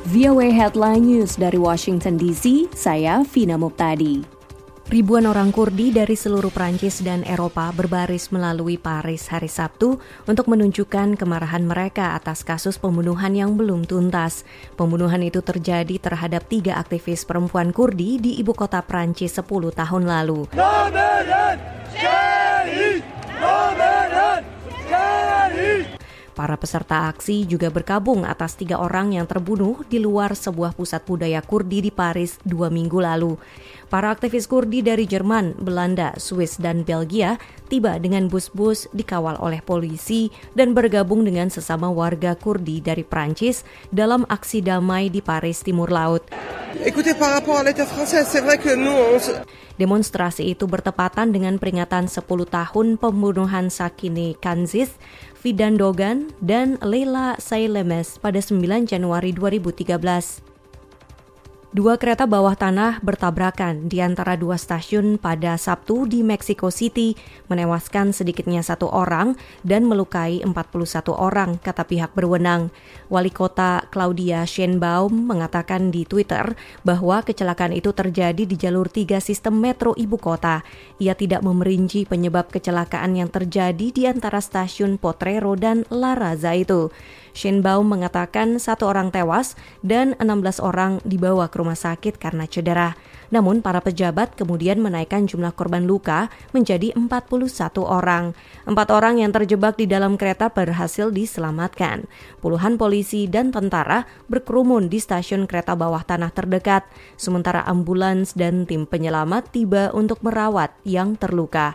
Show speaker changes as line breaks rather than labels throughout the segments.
VOA Headline News dari Washington DC, saya Vina Muptadi. Ribuan orang Kurdi dari seluruh Prancis dan Eropa berbaris melalui Paris hari Sabtu untuk menunjukkan kemarahan mereka atas kasus pembunuhan yang belum tuntas. Pembunuhan itu terjadi terhadap 3 aktivis perempuan Kurdi di ibu kota Prancis 10 tahun lalu. Para peserta aksi juga berkabung atas 3 orang yang terbunuh di luar sebuah pusat budaya Kurdi di Paris 2 minggu lalu. Para aktivis Kurdi dari Jerman, Belanda, Swiss, dan Belgia tiba dengan bus-bus dikawal oleh polisi dan bergabung dengan sesama warga Kurdi dari Prancis dalam aksi damai di Paris Timur Laut. Demonstrasi itu bertepatan dengan peringatan 10 tahun pembunuhan Sakine Kanziz, Fidan Dogan, dan Leila Sailemes pada 9 Januari 2013. 2 kereta bawah tanah bertabrakan di antara 2 stasiun pada Sabtu di Mexico City, menewaskan sedikitnya 1 orang dan melukai 41 orang, kata pihak berwenang. Wali kota Claudia Sheinbaum mengatakan di Twitter bahwa kecelakaan itu terjadi di jalur 3 sistem metro ibu kota. Ia tidak memerinci penyebab kecelakaan yang terjadi di antara stasiun Potrero dan La Raza itu. Sheinbaum mengatakan 1 orang tewas dan 16 orang dibawa ke rumah sakit karena cedera. Namun para pejabat kemudian menaikkan jumlah korban luka menjadi 41 orang. 4 orang yang terjebak di dalam kereta berhasil diselamatkan. Puluhan polisi dan tentara berkerumun di stasiun kereta bawah tanah terdekat, sementara ambulans dan tim penyelamat tiba untuk merawat yang terluka.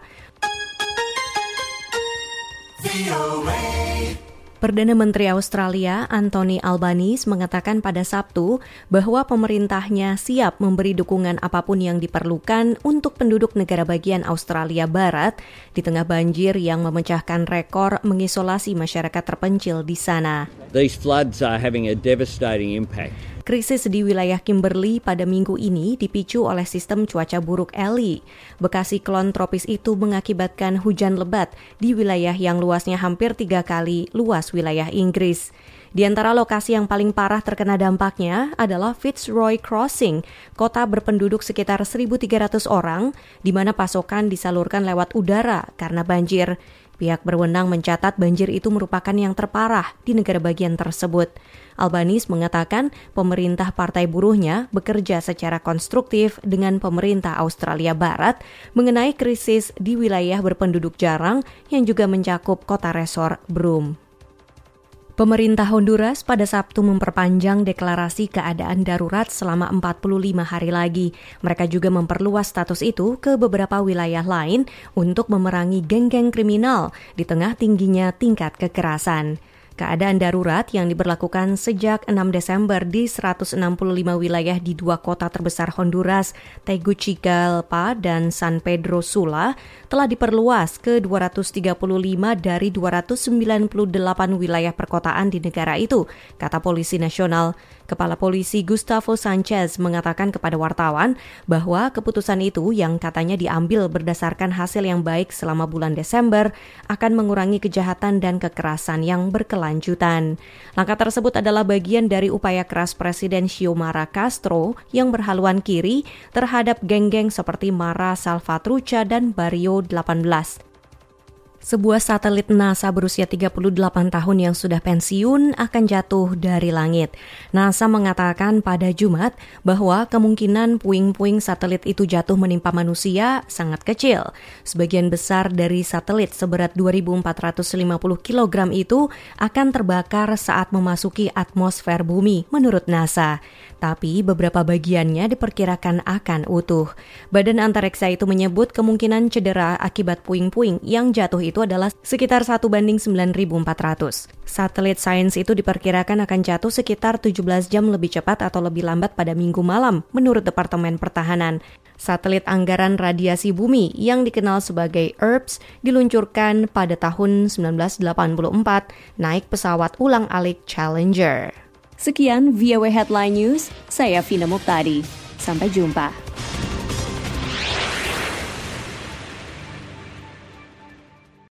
Perdana Menteri Australia Anthony Albanese mengatakan pada Sabtu bahwa pemerintahnya siap memberi dukungan apapun yang diperlukan untuk penduduk negara bagian Australia Barat di tengah banjir yang memecahkan rekor mengisolasi masyarakat terpencil di sana.
These floods are having a devastating impact.
Krisis di wilayah Kimberley pada minggu ini dipicu oleh sistem cuaca buruk Ellie. Bekas siklon tropis itu mengakibatkan hujan lebat di wilayah yang luasnya hampir 3 kali luas wilayah Inggris. Di antara lokasi yang paling parah terkena dampaknya adalah Fitzroy Crossing, kota berpenduduk sekitar 1.300 orang, di mana pasokan disalurkan lewat udara karena banjir. Pihak berwenang mencatat banjir itu merupakan yang terparah di negara bagian tersebut. Albanese mengatakan pemerintah Partai Buruhnya bekerja secara konstruktif dengan pemerintah Australia Barat mengenai krisis di wilayah berpenduduk jarang yang juga mencakup kota resor Broome. Pemerintah Honduras pada Sabtu memperpanjang deklarasi keadaan darurat selama 45 hari lagi. Mereka juga memperluas status itu ke beberapa wilayah lain untuk memerangi geng-geng kriminal di tengah tingginya tingkat kekerasan. Keadaan darurat yang diberlakukan sejak 6 Desember di 165 wilayah di 2 kota terbesar Honduras, Tegucigalpa dan San Pedro Sula, telah diperluas ke 235 dari 298 wilayah perkotaan di negara itu, kata Polisi Nasional. Kepala Polisi Gustavo Sanchez mengatakan kepada wartawan bahwa keputusan itu yang katanya diambil berdasarkan hasil yang baik selama bulan Desember akan mengurangi kejahatan dan kekerasan yang berkelanjutan. Langkah tersebut adalah bagian dari upaya keras Presiden Xiomara Castro yang berhaluan kiri terhadap geng-geng seperti Mara Salvatrucha dan Barrio 18. Sebuah satelit NASA berusia 38 tahun yang sudah pensiun akan jatuh dari langit. NASA mengatakan pada Jumat bahwa kemungkinan puing-puing satelit itu jatuh menimpa manusia sangat kecil. Sebagian besar dari satelit seberat 2.450 kg itu akan terbakar saat memasuki atmosfer bumi, menurut NASA. Tapi beberapa bagiannya diperkirakan akan utuh. Badan Antariksa itu menyebut kemungkinan cedera akibat puing-puing yang jatuh itu adalah sekitar 1:9.400. Satelit sains itu diperkirakan akan jatuh sekitar 17 jam lebih cepat atau lebih lambat pada Minggu malam, menurut Departemen Pertahanan. Satelit anggaran radiasi bumi yang dikenal sebagai ERPS diluncurkan pada tahun 1984 naik pesawat ulang-alik Challenger. Sekian VOA Headline News, saya Vina Muptadi. Sampai jumpa.